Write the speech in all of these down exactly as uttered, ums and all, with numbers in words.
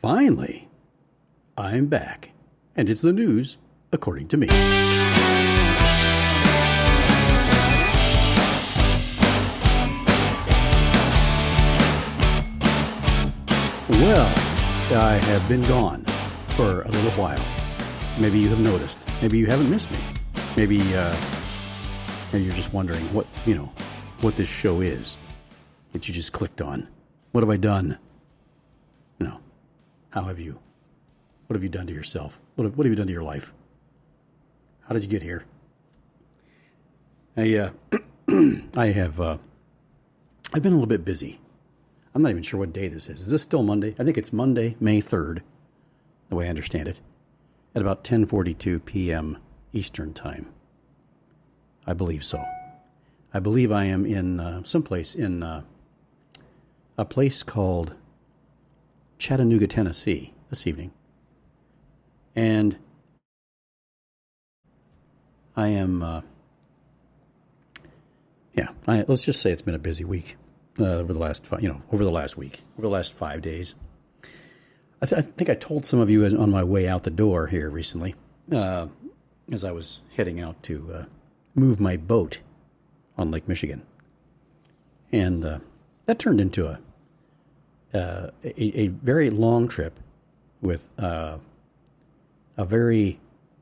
Finally, I'm back, and it's the news according to me. Well, I have been gone for a little while. Maybe you have noticed. Maybe you haven't missed me. Maybe, uh, maybe you're just wondering what, you know, what this show is that you just clicked on. What have I done? No. How have you? What have you done to yourself? What have, what have you done to your life? How did you get here? I, uh, I have, uh, I've been a little bit busy. I'm not even sure what day this is. Is this still Monday? I think it's Monday, May third, the way I understand it, at about ten forty-two p.m. Eastern Time. I believe so. I believe I am in uh, someplace in uh, a place called Chattanooga, Tennessee this evening. And I am, uh, yeah, I, let's just say it's been a busy week. Uh, over the last, five, you know, over the last week, over the last five days. I, th- I think I told some of you as on my way out the door here recently, uh, as I was heading out to uh, move my boat on Lake Michigan, and uh, that turned into a, uh, a a very long trip with uh, a very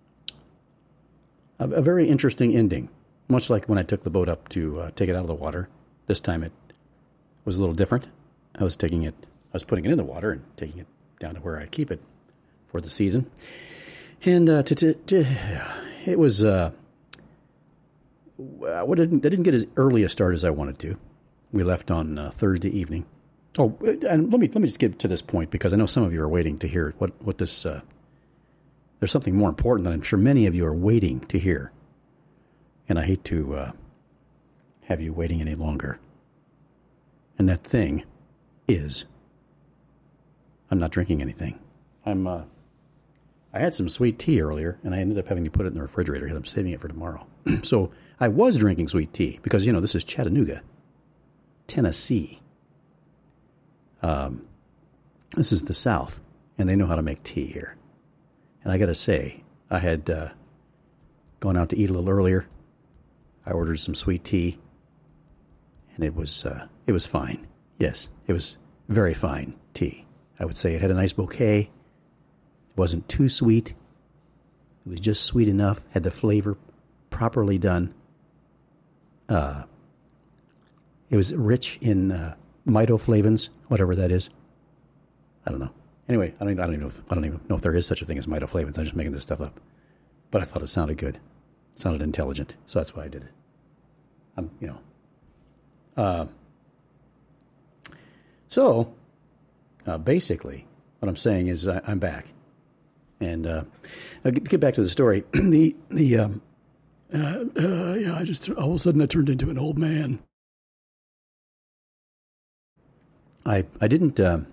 a, a very interesting ending. Much like when I took the boat up to uh, take it out of the water. This time it was a little different. I was taking it, I was putting it in the water and taking it down to where I keep it for the season. And uh, to, to, to, it was, uh, what didn't, I didn't get as early a start as I wanted to. We left on uh, Thursday evening. Oh, and let me let me just get to this point because I know some of you are waiting to hear what what this. Uh, there's something more important that I'm sure many of you are waiting to hear, and I hate to uh, have you waiting any longer. And that thing is, I'm not drinking anything. I'm, uh, I had some sweet tea earlier, and I ended up having to put it in the refrigerator because I'm saving it for tomorrow. So I was drinking sweet tea because, you know, this is Chattanooga, Tennessee. Um, this is the South, and they know how to make tea here. And I got to say, I had uh, gone out to eat a little earlier. I ordered some sweet tea. And it was uh, it was fine. Yes, it was very fine tea. I would say it had a nice bouquet. It wasn't too sweet. It was just sweet enough. Had the flavor properly done. Uh, it was rich in uh, mytoflavins, whatever that is. I don't know. Anyway, I don't. I don't even know. If, I don't even know if there is such a thing as mytoflavins. I'm just making this stuff up. But I thought it sounded good. It sounded intelligent, so that's why I did it. I'm, you know. Uh, so, uh, basically, what I'm saying is I, I'm back. And uh, I'll get, get back to the story. the, the, um, uh, uh, yeah, I just, all of a sudden I turned into an old man. I, I didn't, um,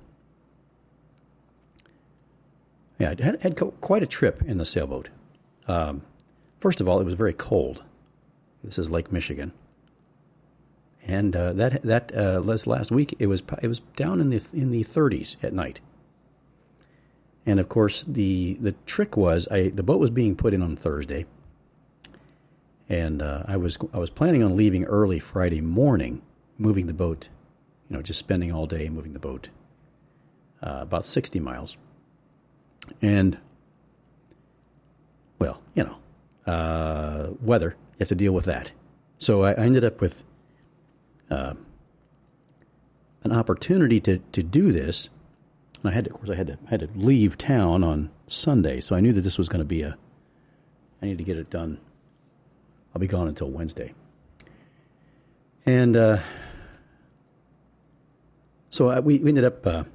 yeah, I had, had co- quite a trip in the sailboat. Um, first of all, it was very cold. This is Lake Michigan. And uh, that that uh, last last week it was it was down in the in the thirties at night. And of course the the trick was I the boat was being put in on Thursday, and uh, I was I was planning on leaving early Friday morning, moving the boat, you know, just spending all day moving the boat, uh, about sixty miles. And well, you know, uh, weather, you have to deal with that. So I, I ended up with. Uh, an opportunity to, to do this. And I had to, of course, I had to had to leave town on Sunday, so I knew that this was going to be a. I need to get it done. I'll be gone until Wednesday, and uh, so I, we, we ended up. Uh,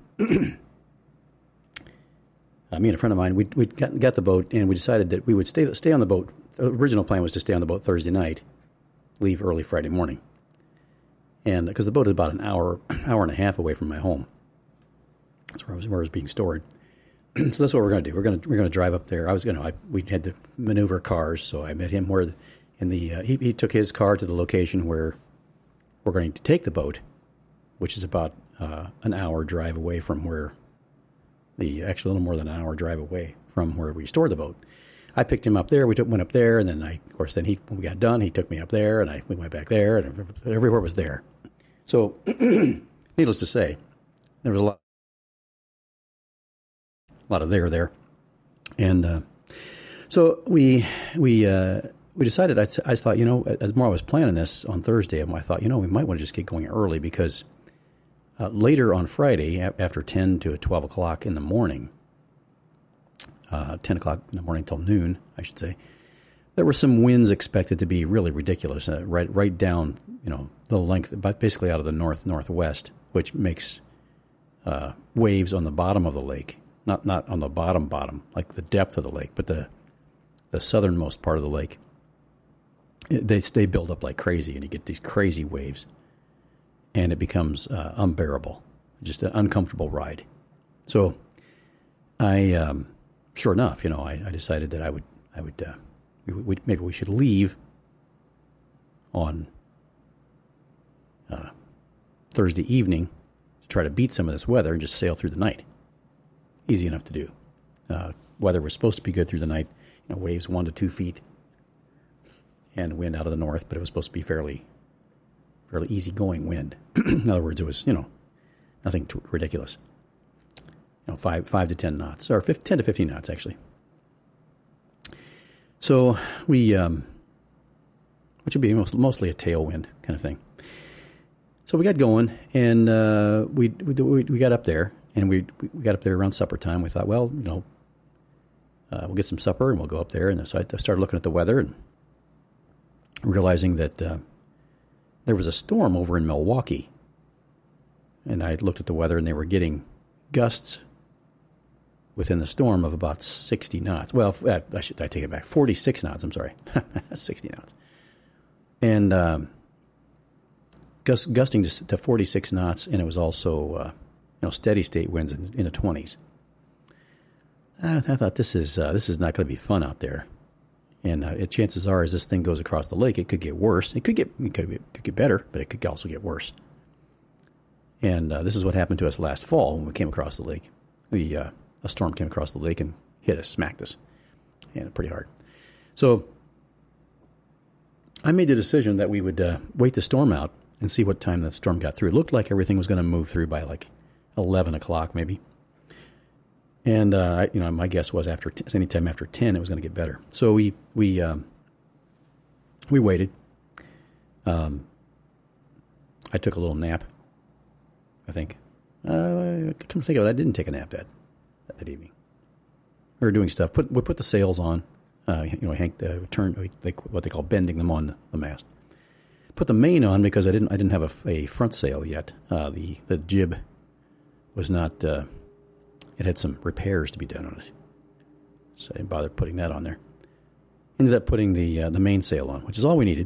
uh, me and a friend of mine, we we got, got the boat, and we decided that we would stay stay on the boat. The original plan was to stay on the boat Thursday night, leave early Friday morning. And because the boat is about an hour, hour and a half away from my home, that's where I was, where it was being stored. So that's what we're going to do. We're going to we're going to drive up there. I was going to. We had to maneuver cars, so I met him where in the uh, he he took his car to the location where we're going to take the boat, which is about uh, an hour drive away from where the actually a little more than an hour drive away from where we stored the boat. I picked him up there. We took, went up there, and then I, of course, then he when we got done, he took me up there, and I we went back there, and everywhere was there. So, needless to say, there was a lot, a lot of there there, and uh, so we we uh, we decided. I, I thought, you know, as more I was planning this on Thursday, I thought, you know, we might want to just get going early because uh, later on Friday, after ten to twelve o'clock in the morning. Uh, ten o'clock in the morning till noon, I should say, there were some winds expected to be really ridiculous, uh, right right down, you know, the length, but basically out of the north northwest, which makes uh, waves on the bottom of the lake, not not on the bottom bottom, like the depth of the lake, but the the southernmost part of the lake. They they build up like crazy, and you get these crazy waves, and it becomes uh, unbearable, just an uncomfortable ride. So, I. Um, Sure enough, you know, I, I decided that I would, I would, uh, we, we, maybe we should leave on uh, Thursday evening to try to beat some of this weather and just sail through the night. Easy enough to do. Uh, weather was supposed to be good through the night. You know, waves one to two feet, and wind out of the north, but it was supposed to be fairly, fairly easygoing wind. In other words, it was, you know, nothing too ridiculous. You know, five five to ten knots, or fifteen, ten to fifteen knots actually. So we, um, which would be most, mostly a tailwind kind of thing. So we got going, and uh, we, we we got up there, and we we got up there around supper time. We thought, well, you know, uh, we'll get some supper, and we'll go up there. And so I started looking at the weather and realizing that uh, there was a storm over in Milwaukee. And I looked at the weather, and they were getting gusts within the storm of about sixty knots. Well, I should I take it back. forty-six knots, I'm sorry. sixty knots. And um, gust, gusting to, to forty-six knots, and it was also uh, you know, steady state winds in, in the twenties. I, I thought, this is uh, this is not going to be fun out there. And uh, it, chances are, as this thing goes across the lake, it could get worse. It could get it could, it could get better, but it could also get worse. And uh, this is what happened to us last fall when we came across the lake. The uh, a storm came across the lake and hit us, smacked us, and pretty hard. So I made the decision that we would uh, wait the storm out and see what time the storm got through. It looked like everything was going to move through by like eleven o'clock, maybe. And uh, you know, my guess was after t- any time after ten, it was going to get better. So we we um, we waited. Um, I took a little nap. I think. Uh, come to think of it, I didn't take a nap that that evening. We were doing stuff. Put we put the sails on. Uh, you know, Hank uh, turned like what they call bending them on the, the mast. Put the main on because I didn't I didn't have a, a front sail yet. Uh, the the jib was not. Uh, it had some repairs to be done on it, so I didn't bother putting that on there. Ended up putting the uh, the main sail on, which is all we needed.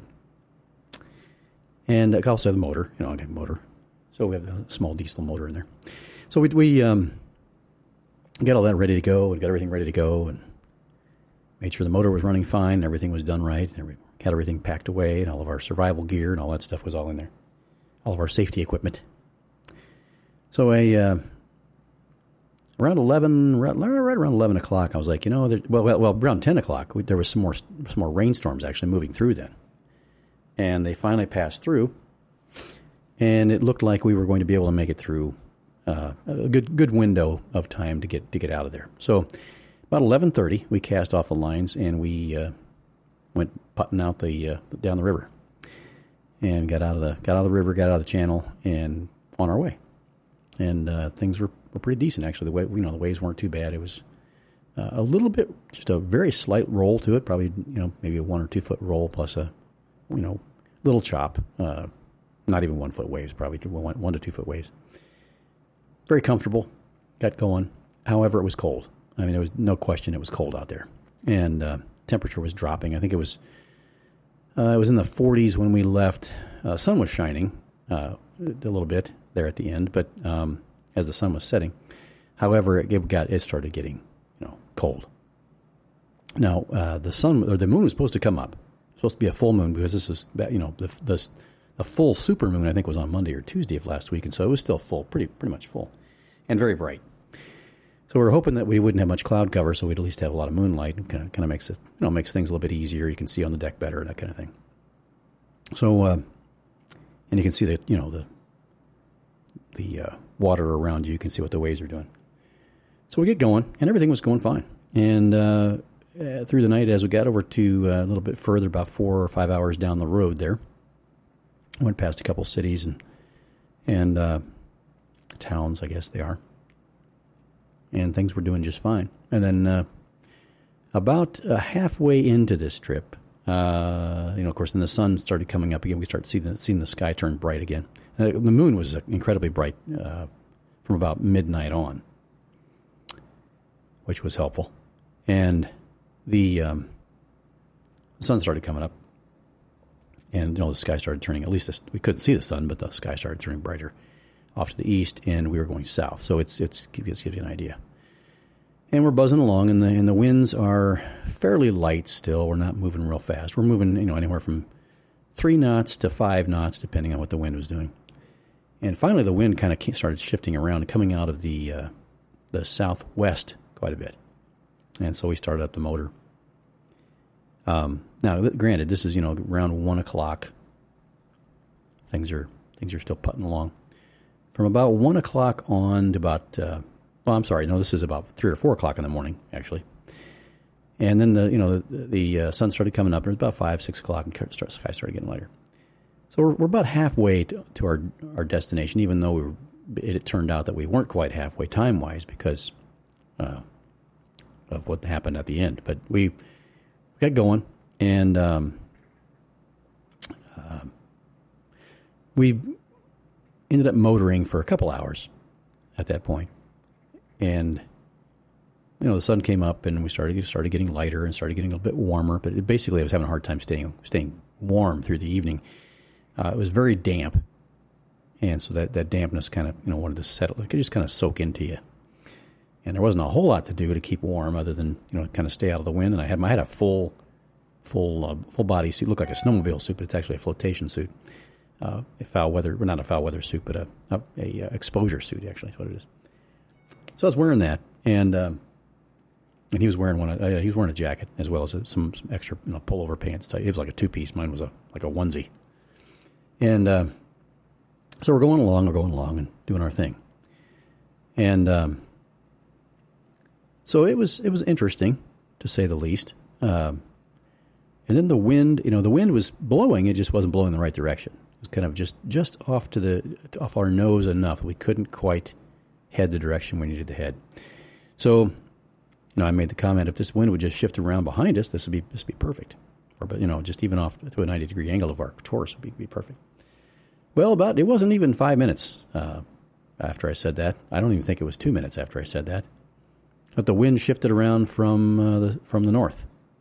And I also have the motor. You know, I got a motor. So we have a small diesel motor in there. So we we um, got all that ready to go and got everything ready to go and made sure the motor was running fine and everything was done right. And we had everything packed away and all of our survival gear and all that stuff was all in there. All of our safety equipment. So I, uh, around eleven, right, right around eleven o'clock, I was like, you know, there, well, well, well, around ten o'clock, we, there was some more, some more rainstorms actually moving through then. And they finally passed through. And it looked like we were going to be able to make it through uh, a good good window of time to get to get out of there. So about eleven thirty, we cast off the lines and we uh, went putting out the uh, down the river, and got out of the got out of the river, got out of the channel, and on our way. And uh, things were, were pretty decent actually. The way you know the waves weren't too bad. It was uh, a little bit, just a very slight roll to it, probably you know maybe a one or two foot roll plus a you know little chop. Uh, Not even one foot waves, probably one, one to two foot waves. Very comfortable, got going. However, it was cold. I mean, there was no question it was cold out there, and uh, temperature was dropping. I think it was uh, it was in the forties when we left. Uh, sun was shining uh, a little bit there at the end, but um, as the sun was setting. However, it got it started getting you know cold. Now uh, the sun or the moon was supposed to come up. It was supposed to be a full moon because this was you know the the A full supermoon, I think, was on Monday or Tuesday of last week, and so it was still full, pretty pretty much full, and very bright. So we were hoping that we wouldn't have much cloud cover, so we'd at least have a lot of moonlight. It kind of kind of makes it, you know, makes things a little bit easier. You can see on the deck better, that kind of thing. So, uh, and you can see the, you know, the the uh, water around you. You can see what the waves are doing. So we get going, and everything was going fine. And uh, uh, through the night, as we got over to uh, a little bit further, about four or five hours down the road there, went past a couple cities and and uh, towns, I guess they are. And things were doing just fine. And then uh, about uh, halfway into this trip, uh, you know, of course, then the sun started coming up again. We started seeing the, seeing the sky turn bright again. Uh, the moon was incredibly bright uh, from about midnight on, which was helpful. And the, um, the sun started coming up. And, you know, the sky started turning, at least this, we couldn't see the sun, but the sky started turning brighter off to the east, and we were going south. So it's it's gives, gives you an idea. And we're buzzing along, and the and the winds are fairly light still. We're not moving real fast. We're moving, you know, anywhere from three knots to five knots, depending on what the wind was doing. And finally, the wind kind of started shifting around and coming out of the uh, the southwest quite a bit. And so we started up the motor. Um, now, granted, this is, you know, around one o'clock. Things are things are still putting along. From about one o'clock on to about, uh, well, I'm sorry, no, this is about three or four o'clock in the morning, actually. And then the, you know, the, the uh, sun started coming up. It was about five, six o'clock, and the sky started getting lighter. So we're, we're about halfway to, to our our destination, even though we were, it, it turned out that we weren't quite halfway time-wise because uh, of what happened at the end. But we got going, and um, uh, we ended up motoring for a couple hours at that point. And, you know, the sun came up, and we started started getting lighter and started getting a little bit warmer. But it, basically, I was having a hard time staying staying warm through the evening. Uh, it was very damp, and so that, that dampness kind of, you know, wanted to settle. It could just kind of soak into you. And there wasn't a whole lot to do to keep warm other than, you know, kind of stay out of the wind. And I had I had a full full uh, full body suit. It looked like a snowmobile suit, but it's actually a flotation suit. Uh, a foul weather, well, not a foul weather suit, but a, a, a exposure suit, actually, is what it is. So I was wearing that, and um, and he was wearing one. Uh, he was wearing a jacket as well as a, some, some extra, you know, pullover pants. It was like a two piece. Mine was a like a onesie. And uh, so we're going along, we're going along, and doing our thing. And um, so it was it was interesting, to say the least. Um, and then the wind, you know, the wind was blowing. It just wasn't blowing in the right direction. It was kind of just, just off to the off our nose enough. We couldn't quite head the direction we needed to head. So, you know, I made the comment, if this wind would just shift around behind us, this would be this would be perfect. Or, but you know, just even off to a ninety degree angle of our course would be, be perfect. Well, about it wasn't even five minutes uh, after I said that. I don't even think it was two minutes after I said that. But the wind shifted around from uh, the from the north,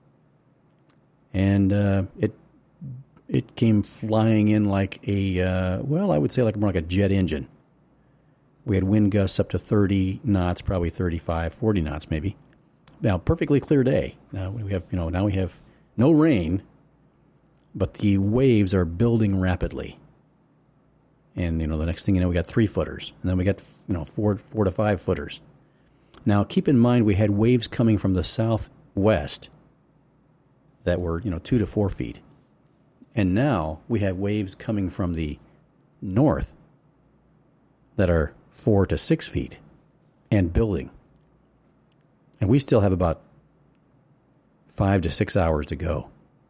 and uh, it. It came flying in like a, uh, well, I would say like more like a jet engine. We had wind gusts up to thirty knots, probably thirty-five, forty knots maybe. Now, perfectly clear day. Now we have, you know, now we have no rain, but the waves are building rapidly. And, you know, the next thing you know, we got three footers. And then we got, you know, four, four to five footers. Now, keep in mind, we had waves coming from the southwest that were, you know, two to four feet. And now we have waves coming from the north that are four to six feet and building. And we still have about five to six hours to go.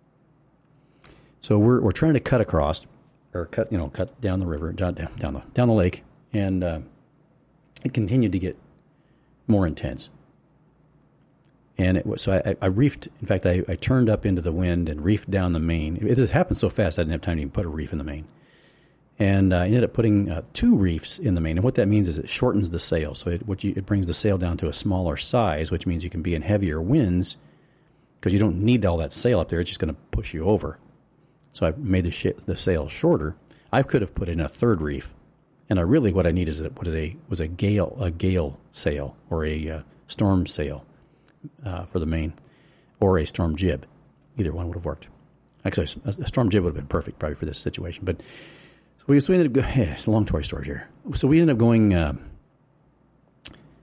So we're we're trying to cut across, or cut you know cut down the river, down down, down the down the lake, and uh, it continued to get more intense. And it was, so I, I reefed, in fact, I, I turned up into the wind and reefed down the main. It just happened so fast I didn't have time to even put a reef in the main. And uh, I ended up putting uh, two reefs in the main. And what that means is it shortens the sail. So it, what you, it brings the sail down to a smaller size, which means you can be in heavier winds because you don't need all that sail up there. It's just going to push you over. So I made the, sh- the sail shorter. I could have put in a third reef. And I really, what I need is a, what is a was a gale a gale sail or a uh, storm sail. Uh, for the main, or a storm jib. Either one would have worked. Actually, a, a storm jib would have been perfect probably for this situation. But so we, so we ended up going, yeah, it's a long story short here. So we ended up going, um,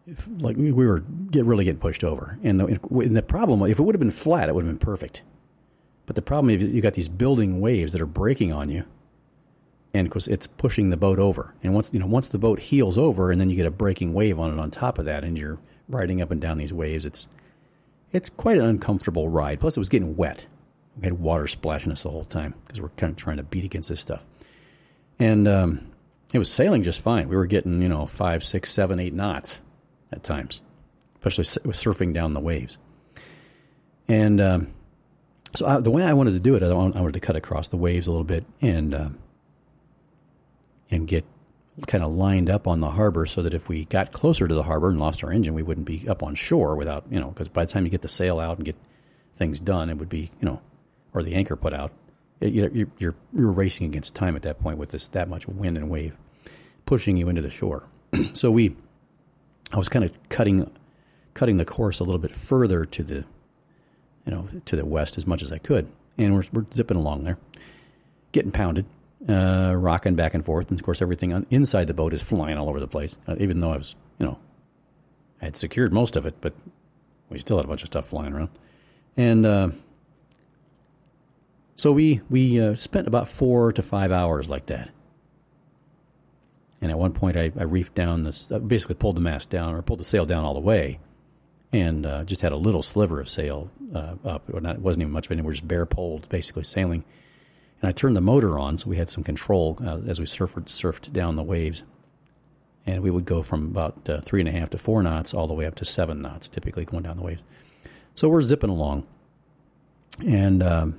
if, like we were get really getting pushed over. And the, and the problem, if it would have been flat, it would have been perfect. But the problem is you got these building waves that are breaking on you, and of course it's pushing the boat over. And once you know, once the boat heels over, and then you get a breaking wave on it on top of that, and you're riding up and down these waves. It's it's quite an uncomfortable ride. Plus, it was getting wet. We had water splashing us the whole time because we're kind of trying to beat against this stuff. And um, it was sailing just fine. We were getting, you know, five, six, seven, eight knots at times, especially with surfing down the waves. And um, so I, the way I wanted to do it, I wanted to cut across the waves a little bit and um, and get kind of lined up on the harbor so that if we got closer to the harbor and lost our engine, we wouldn't be up on shore without, you know, because by the time you get the sail out and get things done, it would be, you know, or the anchor put out, it, you're, you're you're racing against time at that point with this that much wind and wave pushing you into the shore. So we, I was kind of cutting cutting the course a little bit further to the, you know, to the west as much as I could, and we're we're zipping along there, getting pounded. Uh, rocking back and forth, and of course everything on, inside the boat is flying all over the place. Uh, even though I was, you know, I had secured most of it, but we still had a bunch of stuff flying around. And uh, so we we uh, spent about four to five hours like that. And at one point, I, I reefed down this, uh, basically pulled the mast down or pulled the sail down all the way, and uh, just had a little sliver of sail uh, up. Or not, it wasn't even much of it. We were just bare poled, basically sailing. And I turned the motor on, so we had some control uh, as we surfed, surfed down the waves. And we would go from about uh, three and a half to four knots all the way up to seven knots, typically going down the waves. So we're zipping along. And um,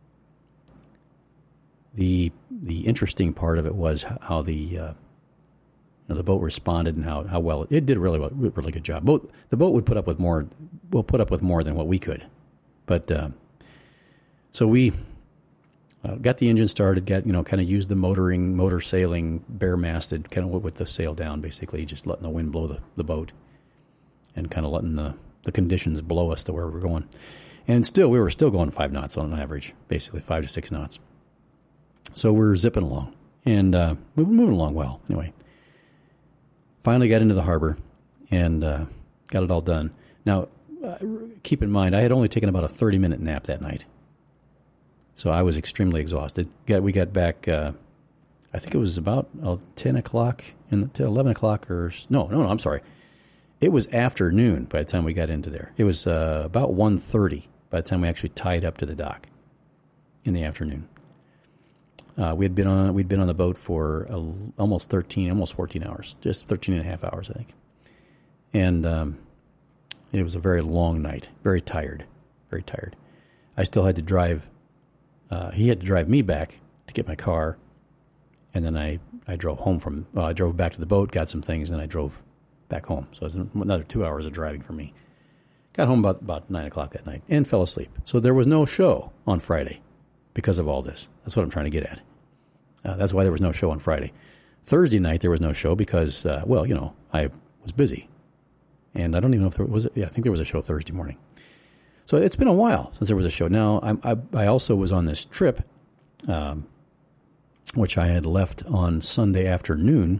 the the interesting part of it was how the uh, you know, the boat responded and how, how well it, it did. Really well, really good job. Boat, the boat would put up with more. Will put up with more than what we could. But uh, so we. Uh, got the engine started, got, you know, kind of used the motoring, motor sailing, bare-masted, kind of with the sail down, basically, just letting the wind blow the, the boat and kind of letting the, the conditions blow us to where we're going. And still, we were still going five knots on average, basically five to six knots. So we're zipping along and uh, moving, moving along well. Anyway, finally got into the harbor and uh, got it all done. Now, uh, keep in mind, I had only taken about a thirty-minute nap that night. So I was extremely exhausted. Got, we got back, uh, I think it was about uh, ten o'clock, in the, eleven o'clock or, no, no, no, I'm sorry. It was afternoon by the time we got into there. It was uh, about one thirty by the time we actually tied up to the dock in the afternoon. Uh, we had been on, we'd been on the boat for uh, almost thirteen, almost fourteen hours, just thirteen and a half hours, I think. And um, it was a very long night, very tired, very tired. I still had to drive. Uh, he had to drive me back to get my car, and then I, I drove home from, well, I drove back to the boat, got some things, and then I drove back home. So it was another two hours of driving for me. Got home about, about nine o'clock that night and fell asleep. So there was no show on Friday because of all this. That's what I'm trying to get at. Uh, that's why there was no show on Friday. Thursday night there was no show because, uh, well, you know, I was busy. And I don't even know if there was, a, yeah, I think there was a show Thursday morning. So it's been a while since there was a show. Now, I, I, I also was on this trip, um, which I had left on Sunday afternoon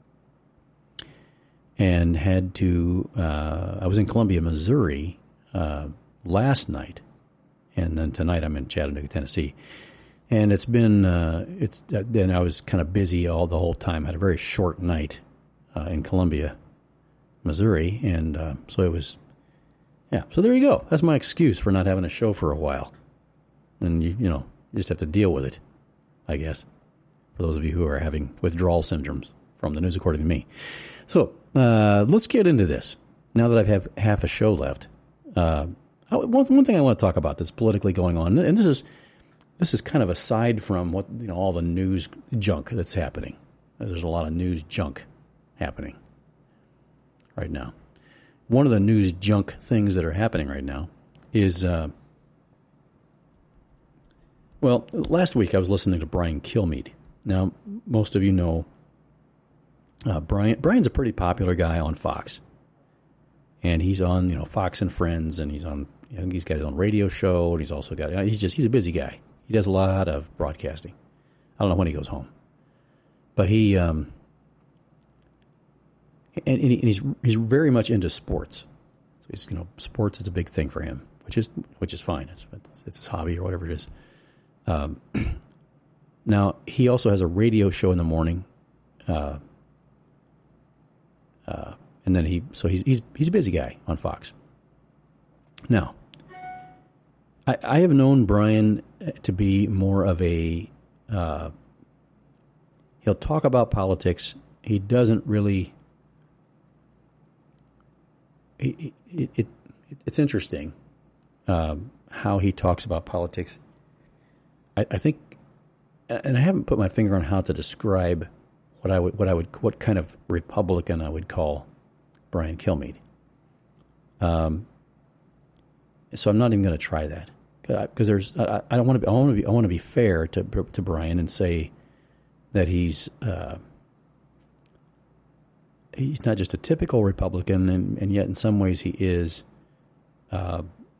and had to, uh, I was in Columbia, Missouri uh, last night, and then tonight I'm in Chattanooga, Tennessee. And it's been, uh, it's then I was kind of busy all the whole time. I had a very short night uh, in Columbia, Missouri, and uh, so it was... Yeah, so there you go. That's my excuse for not having a show for a while. And, you, you know, you just have to deal with it, I guess, for those of you who are having withdrawal syndromes from the news according to me. So uh, let's get into this. Now that I have half a show left, uh, one, one thing I want to talk about that's politically going on, and this is this is kind of aside from what, you know, all the news junk that's happening. There's a lot of news junk happening right now. One of the news junk things that are happening right now is, uh, well, last week I was listening to Brian Kilmeade. Now, most of you know uh, Brian. Brian's a pretty popular guy on Fox. And he's on, you know, Fox and Friends, and he's on, you know, he's got his own radio show, and he's also got, he's just, he's a busy guy. He does a lot of broadcasting. I don't know when he goes home. But he, um, and, and he's he's very much into sports. So he's, you know, sports is a big thing for him, which is which is fine. It's it's, it's his hobby or whatever it is. Um, now he also has a radio show in the morning, uh, uh, and then he so he's he's he's a busy guy on Fox. Now, I, I have known Brian to be more of a uh, he'll talk about politics. He doesn't really. It, it, it it's interesting um, how he talks about politics. I, I think, and I haven't put my finger on how to describe what I would what I would what kind of Republican I would call Brian Kilmeade. Um, so I'm not even going to try that because there's I, I don't want to be I want to be I want to be fair to to Brian and say that he's. Uh, He's not just a typical Republican, and, and yet in some ways he is. Uh,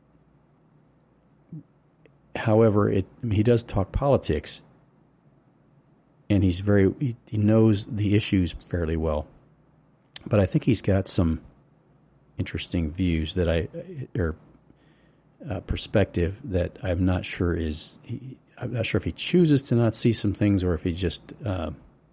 however, it, I mean, he does talk politics, and he's very he, he knows the issues fairly well. But I think he's got some interesting views that I or uh, perspective that I'm not sure is. He, I'm not sure if he chooses to not see some things or if he just. Uh,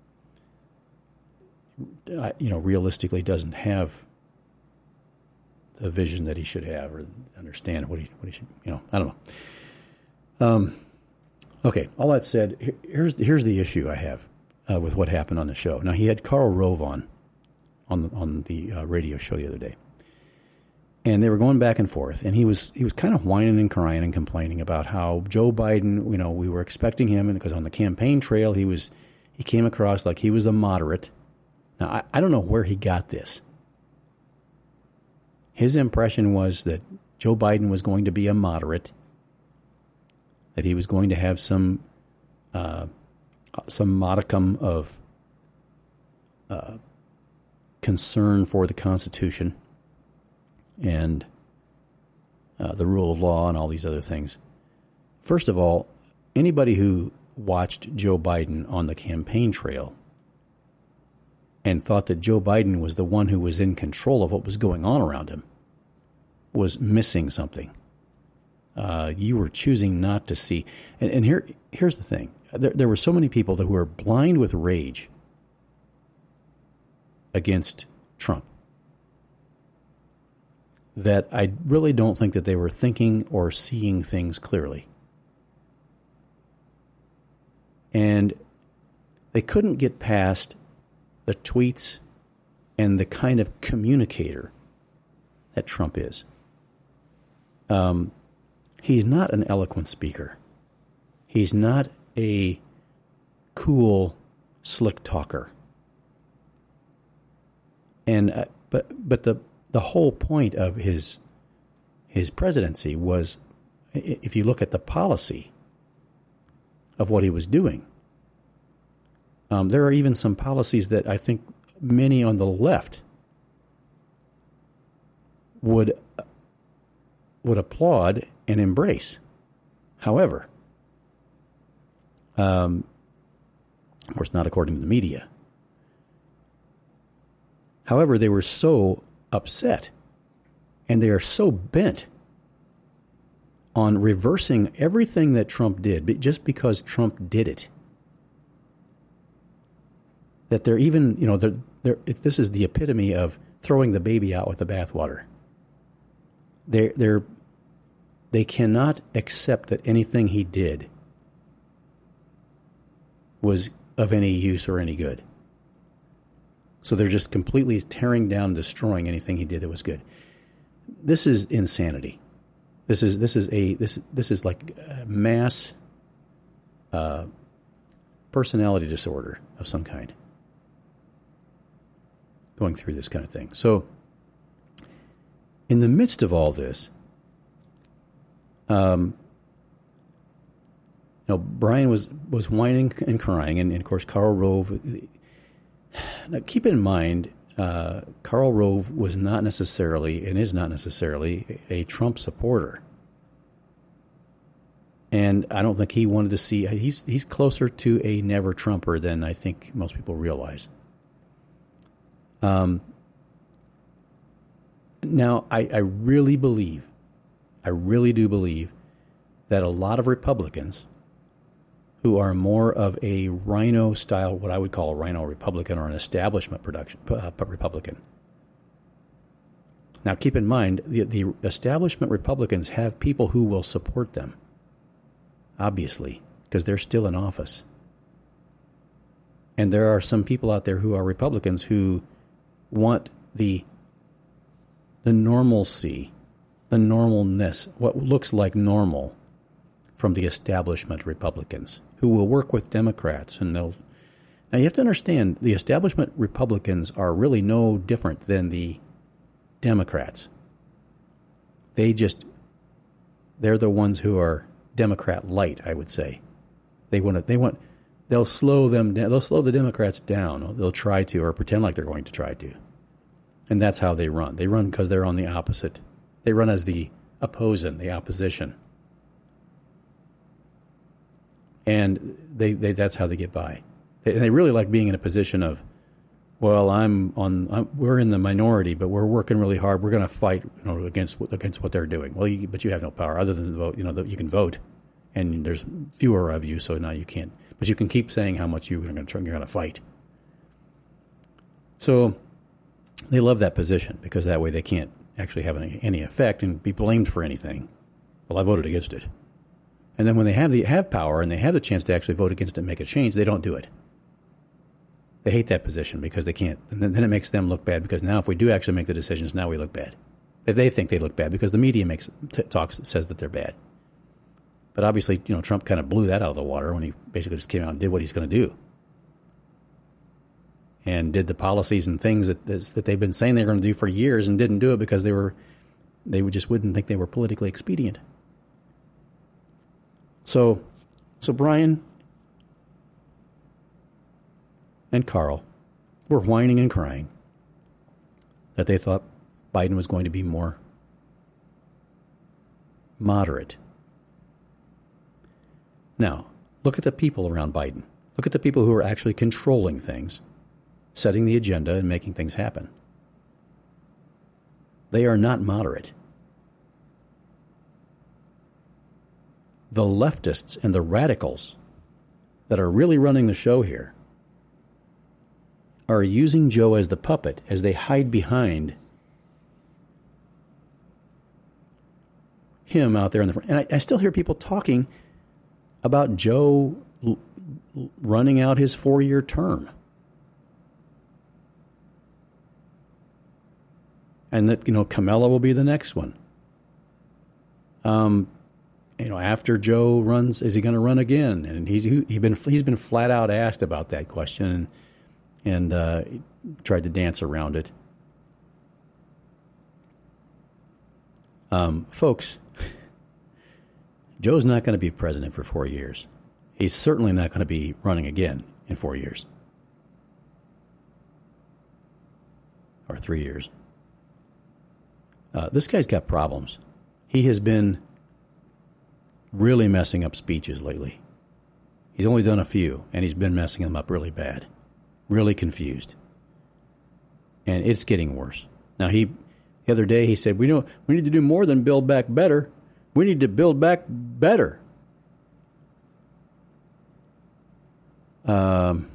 you know, realistically doesn't have the vision that he should have or understand what he what he should, you know, I don't know. Um, okay, all that said, here's here's the issue I have uh, with what happened on the show. Now, he had Karl Rove on on the, on the uh, radio show the other day, and they were going back and forth, and he was he was kind of whining and crying and complaining about how Joe Biden, you know, we were expecting him, and because on the campaign trail he was he came across like he was a moderate. Now, I, I don't know where he got this. His impression was that Joe Biden was going to be a moderate, that he was going to have some uh, some modicum of uh, concern for the Constitution and uh, the rule of law and all these other things. First of all, anybody who watched Joe Biden on the campaign trail and thought that Joe Biden was the one who was in control of what was going on around him was missing something. Uh, you were choosing not to see. And, and here, here's the thing. There, there were so many people that were blind with rage against Trump that I really don't think that they were thinking or seeing things clearly. And they couldn't get past the tweets and the kind of communicator that Trump is. Um, he's not an eloquent speaker. He's not a cool, slick talker. And uh, but but the the whole point of his his presidency was, if you look at the policy of what he was doing. Um, there are even some policies that I think many on the left would would applaud and embrace. However, um, of course, not according to the media. However, they were so upset, and they are so bent on reversing everything that Trump did, just because Trump did it, that they're even, you know, they're, they're, this is the epitome of throwing the baby out with the bathwater. They're, they're, they cannot accept that anything he did was of any use or any good. So they're just completely tearing down and destroying anything he did that was good. This is insanity. This is this is a this this is like a mass uh, personality disorder of some kind. Going through this kind of thing. So, in the midst of all this, um, you know, Brian was was whining and crying, and, and of course, Karl Rove. Now, keep in mind, uh, Karl Rove was not necessarily, and is not necessarily, a, a Trump supporter. And I don't think he wanted to see, he's he's closer to a never Trumper than I think most people realize. Um, Now, I, I really believe, I really do believe that a lot of Republicans who are more of a rhino style, what I would call a rhino Republican or an establishment production, uh, Republican. Now, keep in mind, the, the establishment Republicans have people who will support them, obviously, because they're still in office. And there are some people out there who are Republicans who want the the normalcy, the normalness, what looks like normal from the establishment Republicans, who will work with Democrats. And they'll. Now, you have to understand, the establishment Republicans are really no different than the Democrats. They just, they're the ones who are Democrat light, I would say. They want to, they want, they'll slow them down, they'll slow the Democrats down. They'll try to, or pretend like they're going to try to. And that's how they run. They run because they're on the opposite. They run as the opposing, the opposition. And they, they that's how they get by. They, they really like being in a position of, well, I'm on. I'm, we're in the minority, but we're working really hard. We're going to fight, you know, against against what they're doing. Well, you, but you have no power other than vote. You know, you can vote, and there's fewer of you, so now you can't. But you can keep saying how much you're going to you're going to fight. So they love that position because that way they can't actually have any, any effect and be blamed for anything. Well, I voted against it, and then when they have the have power and they have the chance to actually vote against it and make a change, they don't do it. They hate that position because they can't. And then it makes them look bad because now if we do actually make the decisions, now we look bad. They think they look bad because the media makes t- talks says that they're bad. But obviously, you know, Trump kind of blew that out of the water when he basically just came out and did what he's going to do. And did the policies and things that that they've been saying they're going to do for years and didn't do it because they were they would just wouldn't think they were politically expedient. So, so Brian and Carl were whining and crying that they thought Biden was going to be more moderate. Now, look at the people around Biden. Look at the people who are actually controlling things, setting the agenda and making things happen. They are not moderate. The leftists and the radicals that are really running the show here are using Joe as the puppet as they hide behind him out there in the front. And I, I still hear people talking about Joe l- running out his four-year term. And that, you know, Kamala will be the next one. Um, you know, after Joe runs, is he going to run again? And he's he been he's been flat out asked about that question. And, and uh, tried to dance around it. Um, folks, Joe's not going to be president for four years. He's certainly not going to be running again in four years. Or three years. Uh, this guy's got problems. He has been really messing up speeches lately. He's only done a few, and he's been messing them up really bad. Really confused. And it's getting worse. Now, he the other day he said, we don't we need to do more than build back better. We need to build back better. Um,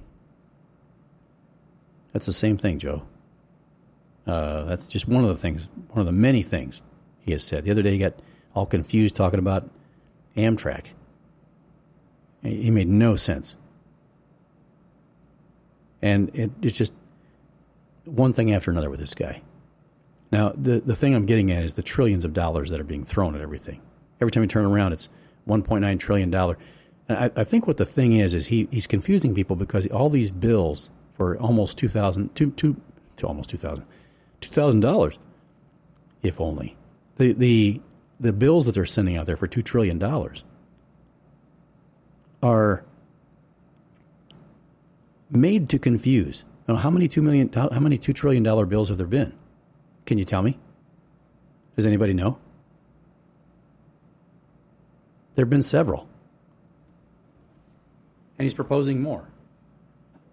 that's the same thing, Joe. Uh, that's just one of the things, one of the many things he has said. The other day he got all confused talking about Amtrak. He made no sense. And it, it's just one thing after another with this guy. Now, the, the thing I'm getting at is the trillions of dollars that are being thrown at everything. Every time you turn around, it's one point nine trillion dollars. And I, I think what the thing is, is he, he's confusing people because all these bills for almost two thousand dollars, two, two, to almost two thousand dollars, two thousand dollars, if only. The, the, the bills that they're sending out there for two trillion dollars are made to confuse. Now, how many two million, how many two trillion dollar bills have there been? Can you tell me? Does anybody know? There have been several, and he's proposing more.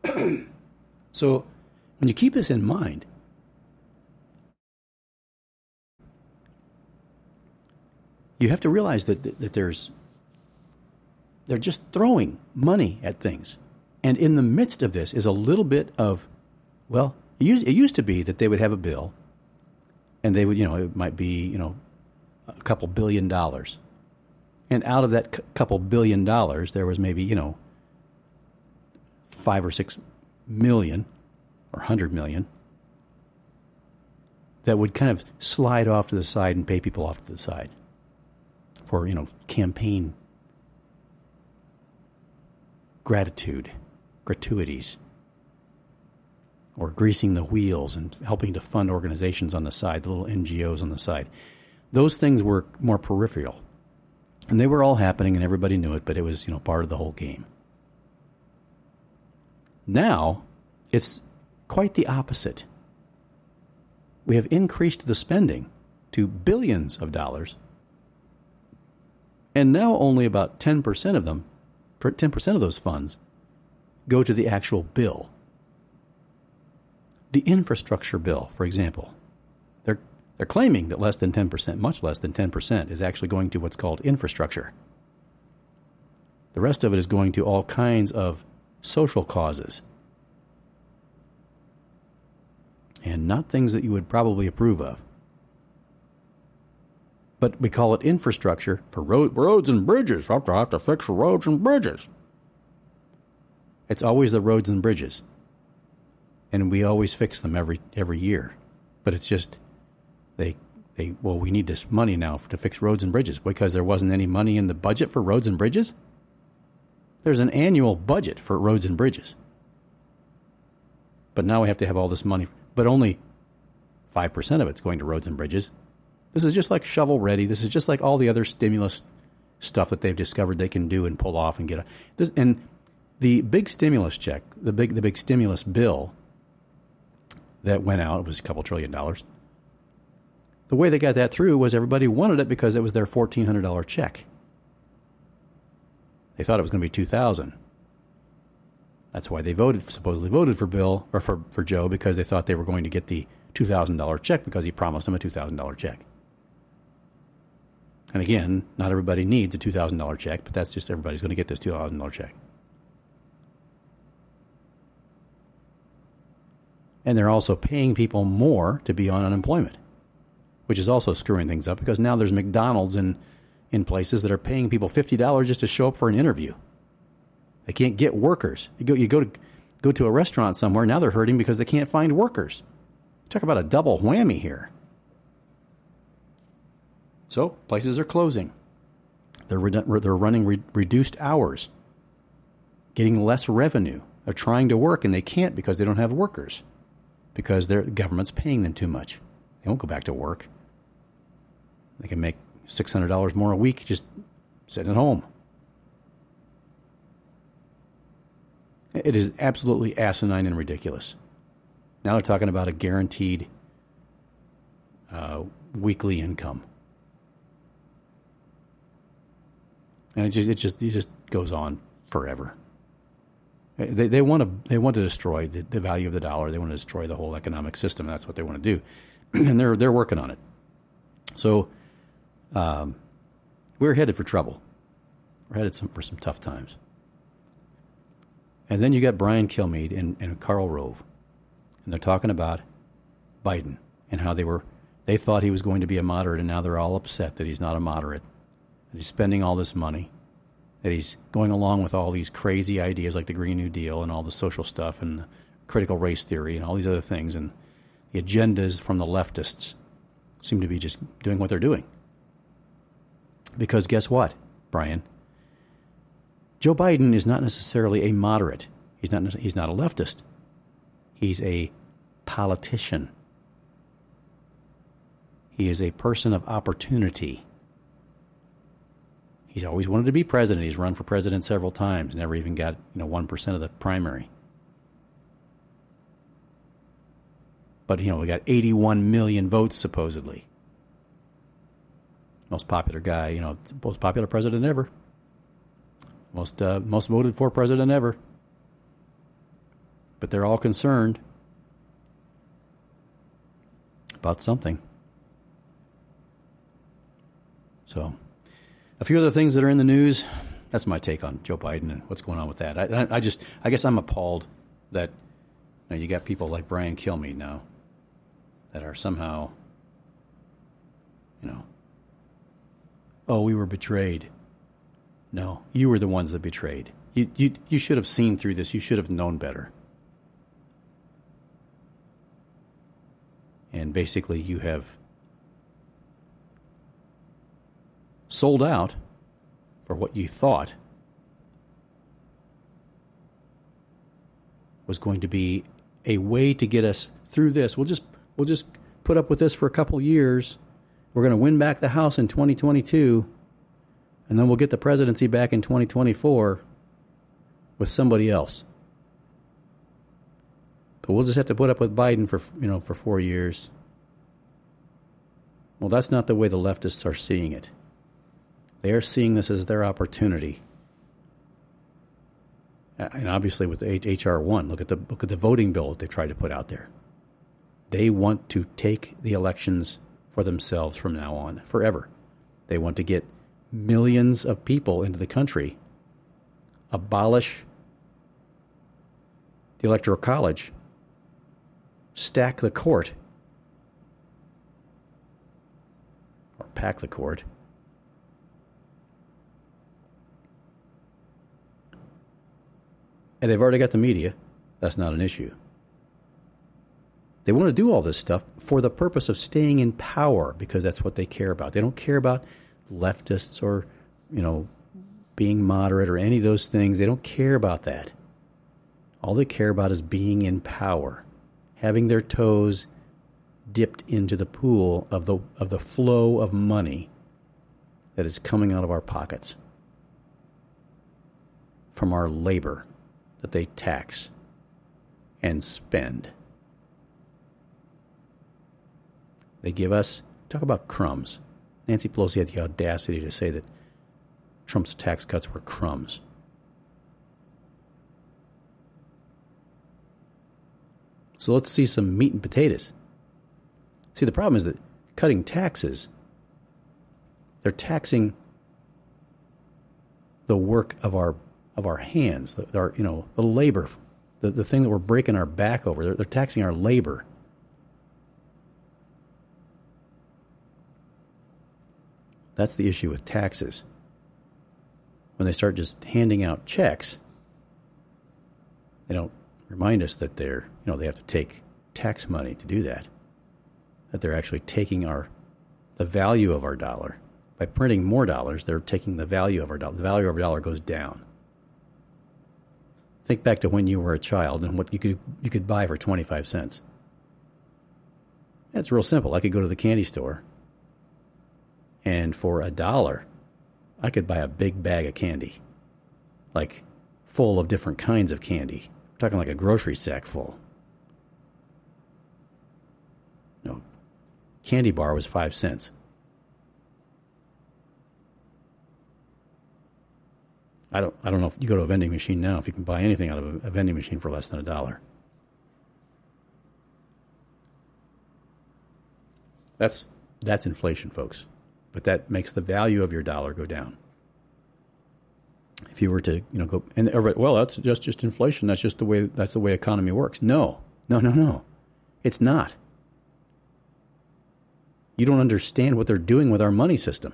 So, when you keep this in mind, you have to realize that, that, that there's, they're just throwing money at things. And in the midst of this is a little bit of, well, it used, it used to be that they would have a bill and they would, you know, it might be, you know, a couple billion dollars. And out of that c- couple billion dollars, there was maybe, you know, five or six million or hundred million that would kind of slide off to the side and pay people off to the side for, you know, campaign gratitude, gratuities, or greasing the wheels and helping to fund organizations on the side, the little N G Os on the side. Those things were more peripheral. And they were all happening and everybody knew it, but it was, you know, part of the whole game. Now, it's quite the opposite. We have increased the spending to billions of dollars, and now only about ten percent of them, ten percent of those funds, go to the actual bill. The infrastructure bill, for example, they're they're claiming that less than ten percent, much less than ten percent, is actually going to what's called infrastructure. The rest of it is going to all kinds of social causes, and not things that you would probably approve of. But we call it infrastructure for road, roads and bridges. I have to, have to fix roads and bridges. It's always the roads and bridges. And we always fix them every every year. But it's just, they, they well, we need this money now to fix roads and bridges because there wasn't any money in the budget for roads and bridges. There's an annual budget for roads and bridges. But now we have to have all this money, but only five percent of it's going to roads and bridges. This is just like shovel ready. This is just like all the other stimulus stuff that they've discovered they can do and pull off and get a, this, and the big stimulus check, the big the big stimulus bill that went out, it was a couple trillion dollars. The way they got that through was everybody wanted it because it was their fourteen hundred dollars check. They thought it was going to be two thousand dollars. That's why they voted, supposedly voted for Bill or for, for Joe, because they thought they were going to get the two thousand dollars check because he promised them a two thousand dollars check. And again, not everybody needs a two thousand dollars check, but that's just everybody's going to get this two thousand dollars check. And they're also paying people more to be on unemployment, which is also screwing things up because now there's McDonald's in, in places that are paying people fifty dollars just to show up for an interview. They can't get workers. You go, you go to go to a restaurant somewhere, now they're hurting because they can't find workers. Talk about a double whammy here. So places are closing. They're re- they're running re- reduced hours, getting less revenue. They're trying to work and they can't because they don't have workers, because their government's paying them too much. They won't go back to work. They can make six hundred dollars more a week just sitting at home. It is absolutely asinine and ridiculous. Now they're talking about a guaranteed uh, weekly income. And it just it just it just goes on forever. They they want to they want to destroy the, the value of the dollar. They want to destroy the whole economic system. That's what they want to do, and they're they're working on it. So, um, we're headed for trouble. We're headed some, for some tough times. And then you got Brian Kilmeade and, and Karl Rove, and they're talking about Biden and how they were they thought he was going to be a moderate, and now they're all upset that he's not a moderate. That he's spending all this money, that he's going along with all these crazy ideas like the Green New Deal and all the social stuff and the critical race theory and all these other things. And the agendas from the leftists seem to be just doing what they're doing. Because guess what, Brian? Joe Biden is not necessarily a moderate. He's not, he's not a leftist. He's a politician. He is a person of opportunity. He's always wanted to be president. He's run for president several times. Never even got, you know, one percent of the primary. But, you know, we got eighty-one million votes, supposedly. Most popular guy, you know, most popular president ever. Most, uh, most voted for president ever. But they're all concerned about something. So A few other things that are in the news. That's my take on Joe Biden and what's going on with that. I, I, I just, I guess I'm appalled that you know, you got people like Brian Kilmeade now that are somehow, you know, oh, we were betrayed. No, you were the ones that betrayed. You, you, you should have seen through this. You should have known better. And basically, you have sold out for what you thought was going to be a way to get us through this. We'll just we'll just put up with this for a couple years. We're going to win back the House in twenty twenty-two, and then we'll get the presidency back in twenty twenty-four with somebody else. But we'll just have to put up with Biden for, you know, for four years. Well, that's not the way the leftists are seeing it. They are seeing this as their opportunity. And obviously with H R one, look at the look at the voting bill that they tried to put out there. They want to take the elections for themselves from now on, forever. They want to get millions of people into the country, abolish the Electoral College, stack the court, or pack the court, and they've already got the media. That's not an issue. They want to do all this stuff for the purpose of staying in power because that's what they care about. They don't care about leftists or, you know, being moderate or any of those things. They don't care about that. All they care about is being in power, having their toes dipped into the pool of the of the flow of money that is coming out of our pockets from our labor that they tax and spend. They give us, talk about crumbs. Nancy Pelosi had the audacity to say that Trump's tax cuts were crumbs. So let's see some meat and potatoes. See, the problem is that cutting taxes, they're taxing the work of our of our hands, the, our, you know, the labor, the, the thing that we're breaking our back over. They're, they're taxing our labor. That's the issue with taxes. When they start just handing out checks, they don't remind us that they're, you know, they have to take tax money to do that. That they're actually taking our, the value of our dollar. By printing more dollars, they're taking the value of our dollar. The value of our dollar goes down. Think back to when you were a child and what you could you could buy for twenty-five cents. It's real simple. I could go to the candy store, and for a dollar, I could buy a big bag of candy, like full of different kinds of candy. I'm talking like a grocery sack full. No, candy bar was five cents. I don't. I don't know if you go to a vending machine now, if you can buy anything out of a, a vending machine for less than a dollar. That's that's inflation, folks. But that makes the value of your dollar go down. If you were to, you know, go and everybody, well, that's just just inflation. That's just the way. That's the way economy works. No, no, no, no. It's not. You don't understand what they're doing with our money system.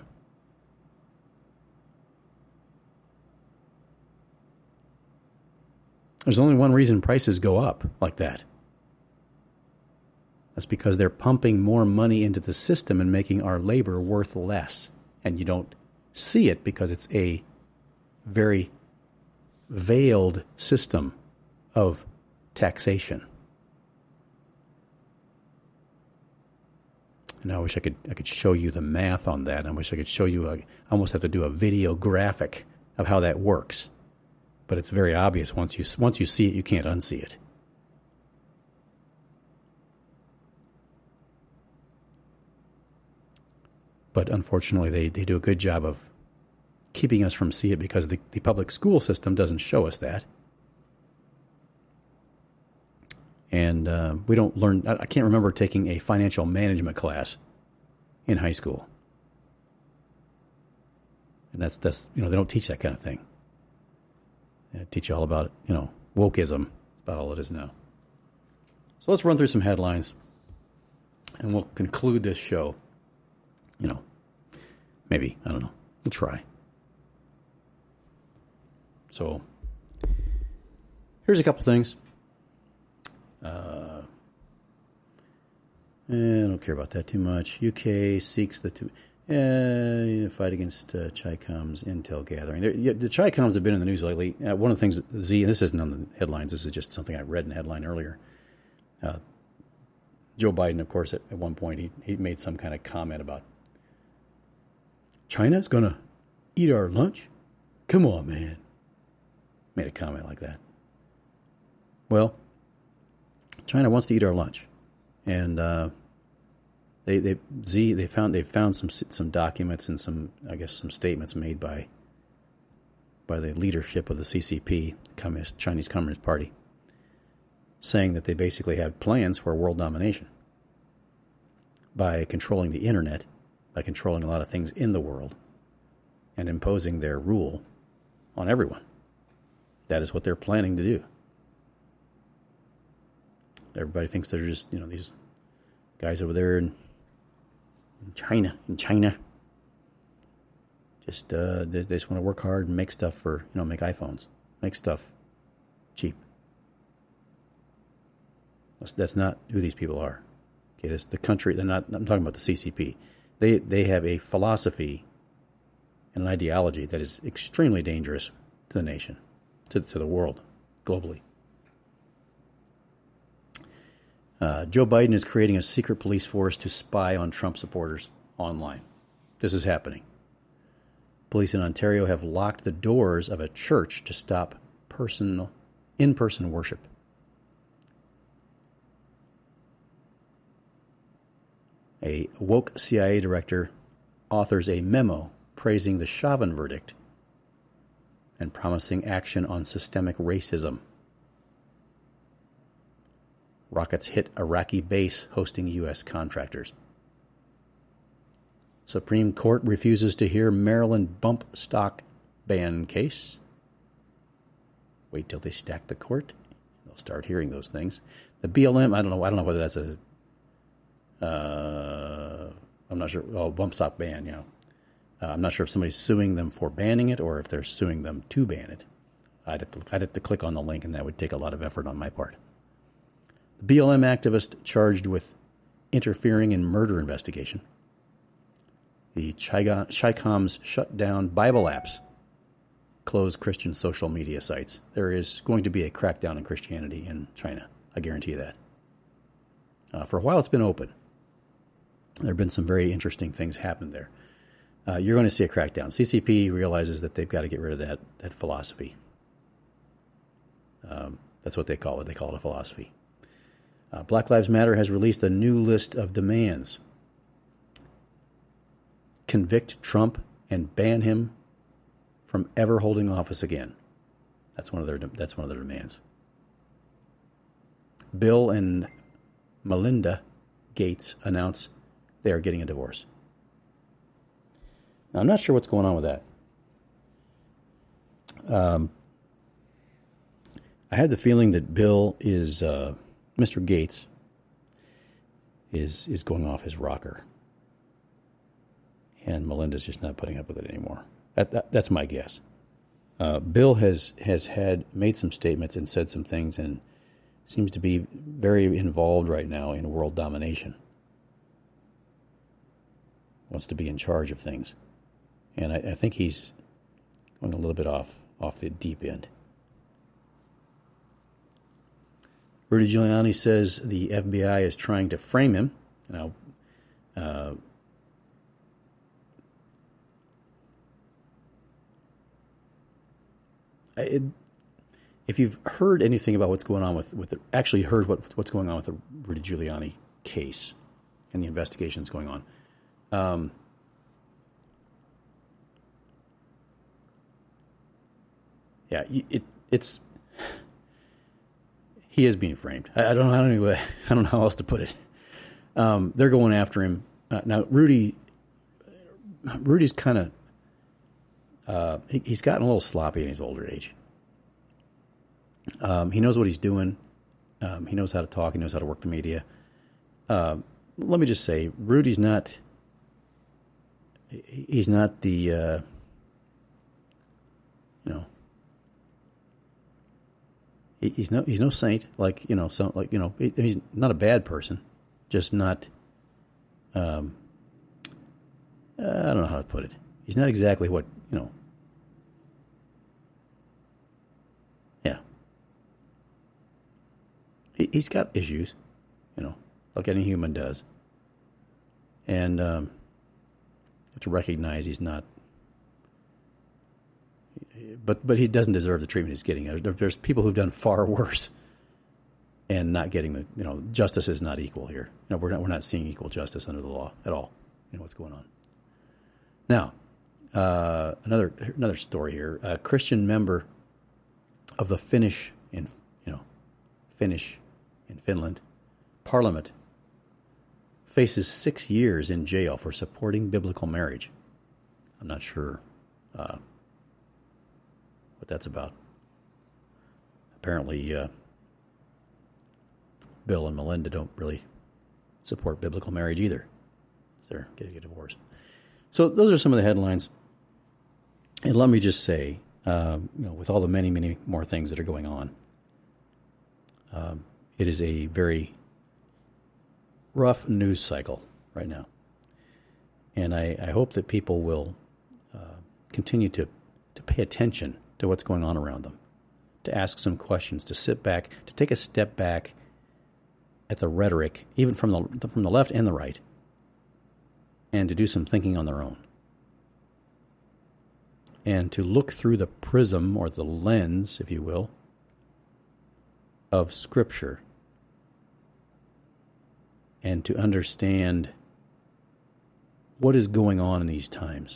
There's only one reason prices go up like that. That's because they're pumping more money into the system and making our labor worth less. And you don't see it because it's a very veiled system of taxation. And I wish I could I could show you the math on that. I wish I could show you, a, I almost have to do a video graphic of how that works. But it's very obvious once you once you see it, you can't unsee it. But unfortunately, they, they do a good job of keeping us from seeing it because the, the public school system doesn't show us that. And uh, we don't learn, I can't remember taking a financial management class in high school. And that's, that's you know, they don't teach that kind of thing. They teach you all about, you know, wokeism. That's about all it is now. So let's run through some headlines, and we'll conclude this show. You know, maybe, I don't know. We'll try. So, here's a couple things. Uh, I don't care about that too much. U K seeks the two, uh, fight against uh, Chicom's intel gathering. There, yeah, the Chicoms have been in the news lately. Uh, one of the things, Z, and this isn't on the headlines, this is just something I read in a headline earlier. Uh, Joe Biden, of course, at, at one point, he, he made some kind of comment about China's going to eat our lunch? Come on, man. Made a comment like that. Well, China wants to eat our lunch. And uh, they they Z they found they found some some documents and some I guess some statements made by by the leadership of the C C P, Communist Chinese Communist Party, saying that they basically have plans for world domination by controlling the internet, by controlling a lot of things in the world, and imposing their rule on everyone. That is what they're planning to do. Everybody thinks they're just, you know, these guys over there in, in China, in China. Just, uh, they, they just want to work hard and make stuff for, you know, make iPhones, make stuff cheap. That's, that's not who these people are. Okay, this the country. They're not. I'm talking about the C C P. They they have a philosophy and an ideology that is extremely dangerous to the nation, to to the world, globally. Uh, Joe Biden is creating a secret police force to spy on Trump supporters online. This is happening. Police in Ontario have locked the doors of a church to stop personal, in-person worship. A woke C I A director authors a memo praising the Chauvin verdict and promising action on systemic racism. Rockets hit Iraqi base hosting U S contractors. Supreme Court refuses to hear Maryland bump stock ban case. Wait till they stack the court. They'll start hearing those things. The B L M, I don't know. I don't know whether that's a. Uh, I'm not sure. Oh, bump stock ban. You know, uh, I'm not sure if somebody's suing them for banning it or if they're suing them to ban it. I'd have to, I'd have to click on the link, and that would take a lot of effort on my part. The B L M activist charged with interfering in murder investigation. The Chicoms shut down Bible apps, close Christian social media sites. There is going to be a crackdown on Christianity in China. I guarantee you that. Uh, for a while, it's been open. There have been some very interesting things happen there. Uh, you're going to see a crackdown. C C P realizes that they've got to get rid of that, that philosophy. Um, that's what they call it. They call it a philosophy. Uh, Black Lives Matter has released a new list of demands. Convict Trump and ban him from ever holding office again. That's one of their that's one of their demands. Bill and Melinda Gates announce they are getting a divorce. Now, I'm not sure what's going on with that. Um, I have the feeling that Bill is uh, Mister Gates is is going off his rocker. And Melinda's just not putting up with it anymore. That, that, that's my guess. Uh, Bill has has had made some statements and said some things, and seems to be very involved right now in world domination. Wants to be in charge of things, and I, I think he's going a little bit off off the deep end. Rudy Giuliani says the F B I is trying to frame him. Now. Uh, It, if you've heard anything about what's going on with, with the, actually heard what what's going on with the Rudy Giuliani case and the investigations going on, um, yeah, it it's he is being framed. I, I don't know how anyway. I don't know how else to put it. Um, they're going after him uh, now. Rudy, Rudy's kind of uh, he, he's gotten a little sloppy in his older age. Um, he knows what he's doing. Um, he knows how to talk. He knows how to work the media. Uh, let me just say, Rudy's not. He's not the. Uh, you know. He, he's no. He's no saint. Like you know. So like you know. He, he's not a bad person. Just not. Um. Uh, I don't know how to put it. He's not exactly what you know. Yeah. He, he's got issues, you know, like any human does. And um, you have to recognize he's not. But but he doesn't deserve the treatment he's getting. There's, there's people who've done far worse, and not getting the you know justice is not equal here. You know, we're not we're not seeing equal justice under the law at all. You know what's going on. Now, uh, another another story here. A Christian member of the Finnish in you know Finnish in Finland Parliament faces six years in jail for supporting biblical marriage. I'm not sure uh, what that's about. Apparently, uh, Bill and Melinda don't really support biblical marriage either. So they're getting a divorce. So those are some of the headlines. And let me just say, um, you know, with all the many, many more things that are going on, um, it is a very rough news cycle right now. And I, I hope that people will uh, continue to, to pay attention to what's going on around them, to ask some questions, to sit back, to take a step back at the rhetoric, even from the from the left and the right, and to do some thinking on their own. And to look through the prism, or the lens, if you will, of Scripture, and to understand what is going on in these times.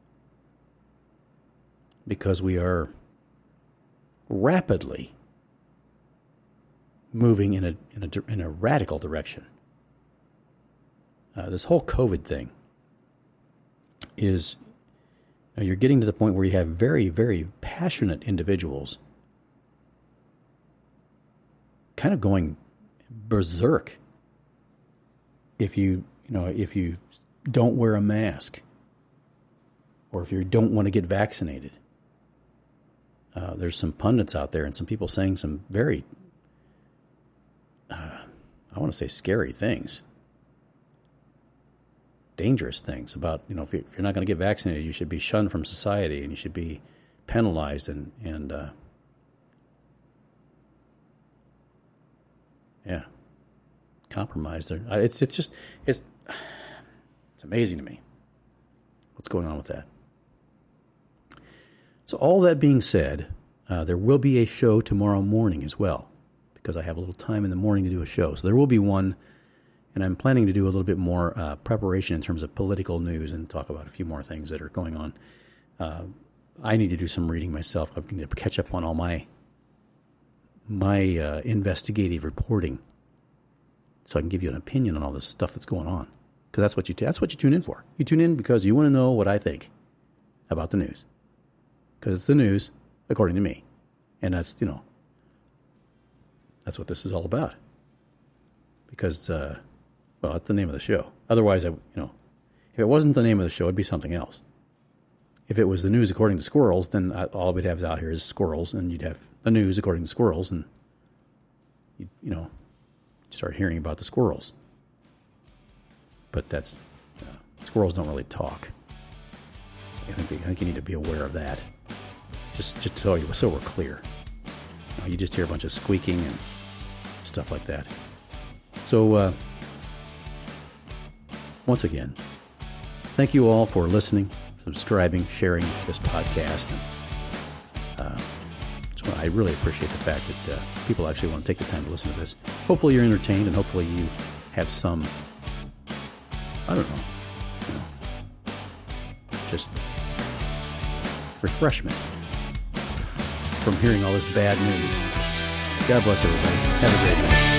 Because we are rapidly moving in a in a, in a radical direction. Uh, this whole COVID thing is, you know, you're getting to the point where you have very, very passionate individuals kind of going berserk if you, you know, if you don't wear a mask, or if you don't want to get vaccinated. Uh, there's some pundits out there and some people saying some very, uh, I want to say scary things. Dangerous things about, you know, if you're not going to get vaccinated, you should be shunned from society and you should be penalized and, and uh, yeah, compromised. It's it's just, it's, it's amazing to me what's going on with that. So all that being said, uh, there will be a show tomorrow morning as well, because I have a little time in the morning to do a show. So there will be one. And I'm planning to do a little bit more uh, preparation in terms of political news and talk about a few more things that are going on. Uh, I need to do some reading myself. I need to catch up on all my my uh, investigative reporting, so I can give you an opinion on all this stuff that's going on. Because that's what you that's what you tune in for. You tune in because you want to know what I think about the news. Because it's the news, according to me, and that's you know that's what this is all about. Because. Uh, Well, that's the name of the show. Otherwise, I, you know, if it wasn't the name of the show, it'd be something else. If it was the news according to squirrels, then I, all we'd have out here is squirrels, and you'd have the news according to squirrels, and you, you know, start hearing about the squirrels. But that's uh, squirrels don't really talk. I think they, I think you need to be aware of that. Just, just to tell you, so we're clear. You know, you just hear a bunch of squeaking and stuff like that. So. Uh, Once again, thank you all for listening, subscribing, sharing this podcast. And uh, so I really appreciate the fact that uh, people actually want to take the time to listen to this. Hopefully you're entertained, and hopefully you have some, I don't know, you know just refreshment from hearing all this bad news. God bless everybody. Have a great night.